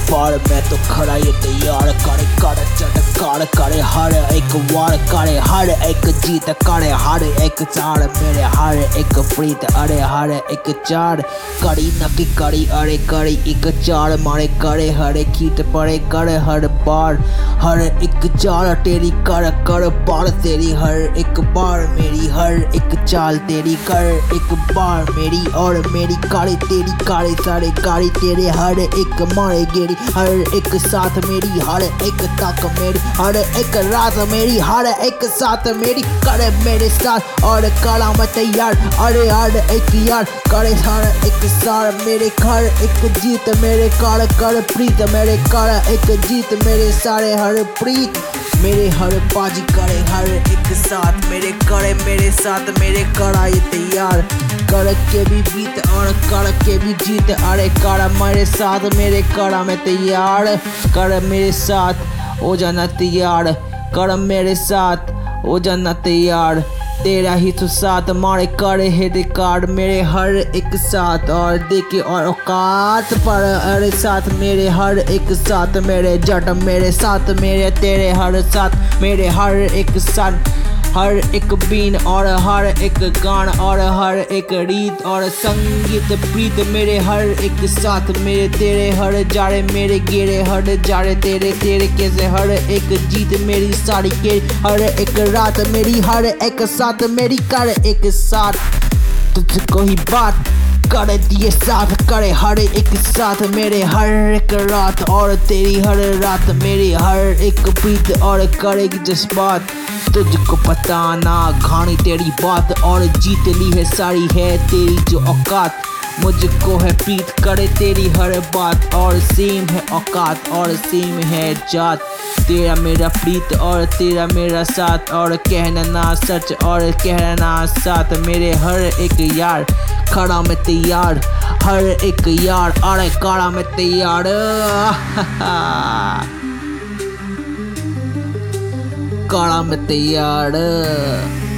फाड़ मैं तो खड़ा ये तैयार करे कर चटकार करे हर एक वार करे हर एक जीत करे हर एक चार मेरे हर एक प्रीत अरे हर एक चार कड़ी नकी कड़ी अरे कड़ी एक चार मारे करे हर कीट पड़े करे हर बार हर एक चार तेरी कर कर पार तेरी हर एक बार मेरी हर एक चाल तेरी कर एक बार मेरी और मेरी कारी तेरी कारी सारे कारी तेरे हर एक मारे गेरी हर एक साथ मेरी हर एक तक मेरी हर एक रात मेरी हर एक साथ मेरी करे मेरे साथ और करा मैं तैयार अरे हर एक यार करे हर एक सार मेरे घर एक जीत मेरे कर कर प्रीत मेरे कर एक जीत मेरे सारे हर प्रीत मेरे हर बाजी करे हर एक साथ मेरे करे मेरे साथ मेरे करा ये तैयार कर के भी बीत और कर के भी जीत अरे कर मेरे साथ मेरे करा मैं तैयार कर मेरे साथ हो जाना तैयार कर मेरे साथ हो जाना तैयार तेरा ही तो साथ मारे करे हेड कार्ड मेरे हर एक साथ और देखे और औकात पर अरे साथ मेरे हर एक साथ मेरे जट मेरे साथ मेरे तेरे हर साथ मेरे हर एक साथ हर एक बीन और हर एक गान और हर एक रीत और संगीत प्रीत मेरे हर एक साथ मेरे तेरे हर जारे मेरे गेरे हर जारे तेरे तेरे कैसे हर एक जीत मेरी सारी के हर एक रात मेरी हर एक साथ मेरी कर एक साथ तुझको ही बात करे दिए साथ करे हर एक साथ मेरे हर एक रात और तेरी हर रात मेरी हर एक प्रीत और करेगी जज्बात तुझको पता ना घानी तेरी बात और जीत ली है सारी है तेरी जो औकात मुझको है प्रीत करे तेरी हर बात और सेम है औकात और सेम है जात तेरा मेरा प्रीत और तेरा मेरा साथ और कहना ना सच और कहना साथ मेरे हर एक यार खड़ा में तैयार हर एक यार अरे खड़ा में तैयार खड़ा में तैयार।